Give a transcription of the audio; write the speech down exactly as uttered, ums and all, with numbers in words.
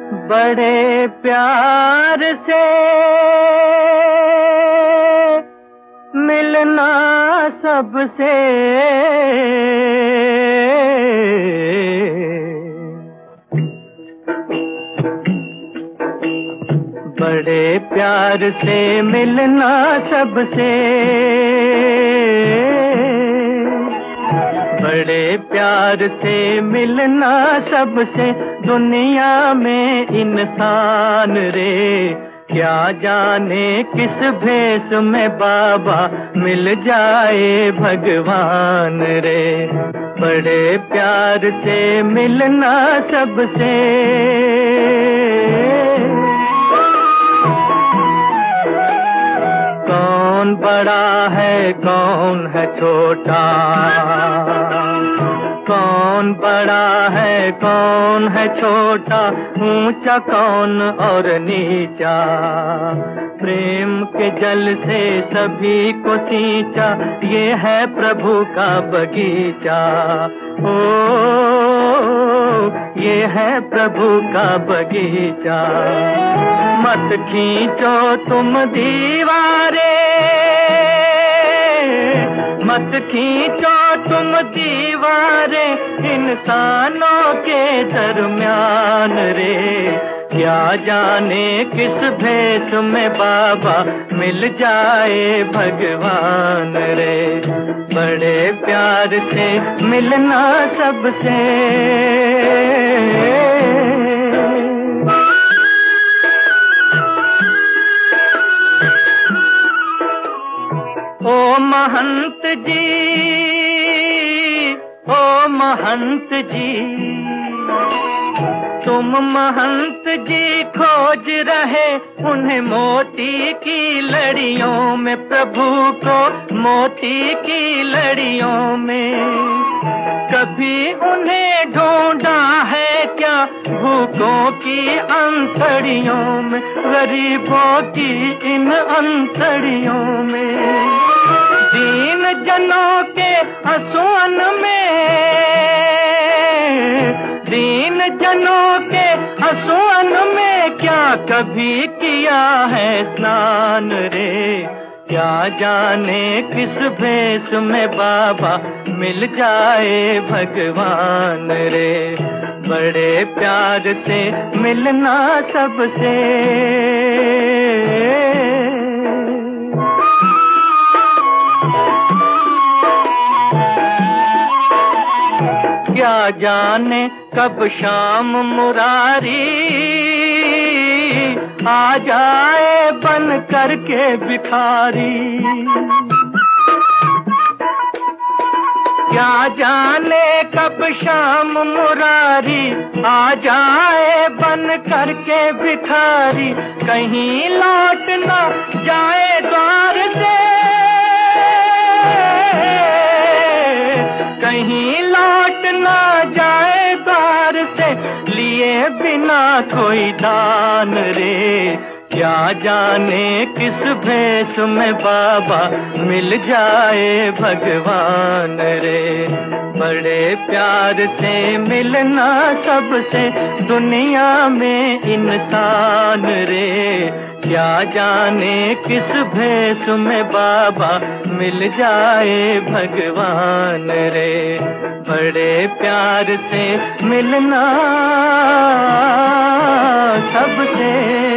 बड़े प्यार से मिलना सबसे, बड़े प्यार से मिलना सबसे, बड़े प्यार से मिलना सबसे, दुनिया में इंसान रे क्या जाने किस भेष में बाबा मिल जाए भगवान रे। बड़े प्यार से मिलना सबसे, कौन बड़ा है कौन है छोटा, कौन बड़ा है कौन है छोटा, ऊंचा कौन और नीचा, प्रेम के जल से सभी को सींचा, ये है प्रभु का बगीचा। ओ ये है प्रभु का बगीचा। मत खींचो तुम दीवारे, मत खींचो तुम दीवारे इंसानों के दरमियान रे, क्या जाने किस भेष में बाबा मिल जाए भगवान रे। बड़े प्यार से मिलना सबसे, ओ महंत जी, ओ महंत जी, तुम महंत जी खोज रहे उन्हें मोती की लड़ियों में, प्रभु को मोती की लड़ियों में। कभी उन्हें ढूंढा है क्या भूखों की अंतड़ियों में, गरीबों की इन अंतड़ियों में। दीन जनों के आंसुओं में, दीन जनों के आंसुओं में क्या कभी किया है स्नान रे, क्या जाने किस भेष में बाबा मिल जाए भगवान रे। बड़े प्यार से मिलना सबसे, क्या जाने कब शाम मुरारी आ जाए बन करके भिखारी, क्या जाने कब शाम मुरारी आ जाए बन करके भिखारी, कहीं लौट न जाए द्वार से, कहीं लौट ना जाए द्वार से, लिए बिना कोई दान रे, क्या जाने किस भेष में बाबा मिल जाए भगवान रे। बड़े प्यार से मिलना सबसे, दुनिया में इंसान रे, क्या जाने किस भेष में बाबा मिल जाए भगवान रे। बड़े प्यार से मिलना सबसे।